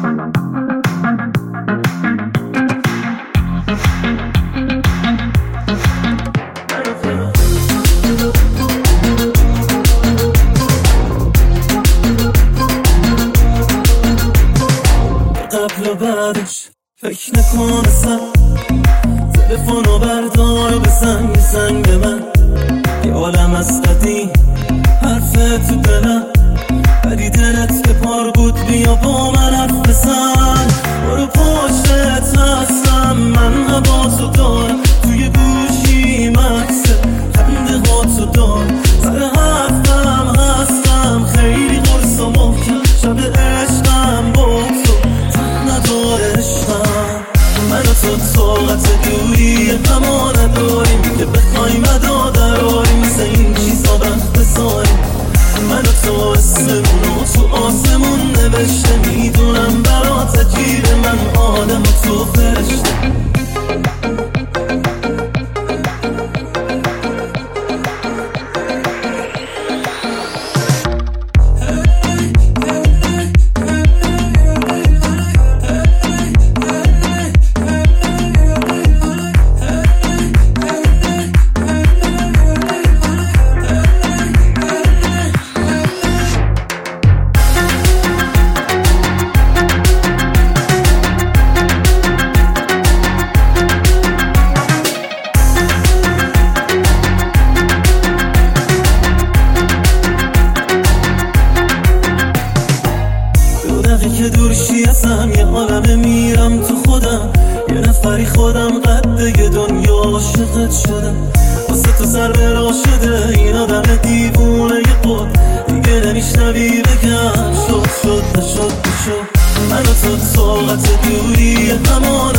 قبل و بعدش فکر نکن اصلا، تلفنو بردار و بزن یه زنگ به من، یه عالم از قدیم حرفت تو دلم، ولی دلت که پار بود بیا با من حرف بزن. برو پشتت هستم من حواسو دارم، توی گوشی مکسه خنده هاتو دارم، سر حرفم هستم خیلی قرص و محکم، شب عشقم با تو تن نداره عشقم. من و تو طاقت دوری هما نداریم که بخوایم ادا دراریم، مثل این چیزا وقت بذاریم. من و تو اسمونو تو آسمون نوشته، میدونم برات عجیبه من آدم و تو فرشته. که دورشی ازم یه عالمه میرم تو خودم، یه نفری خودم قده دنیا عاشقت شدم، واسه تو سر برا شده این آدم دیوونه یه قد دیگه نمیشنوی بگم شد نشد. من و تو طاقت دوری همان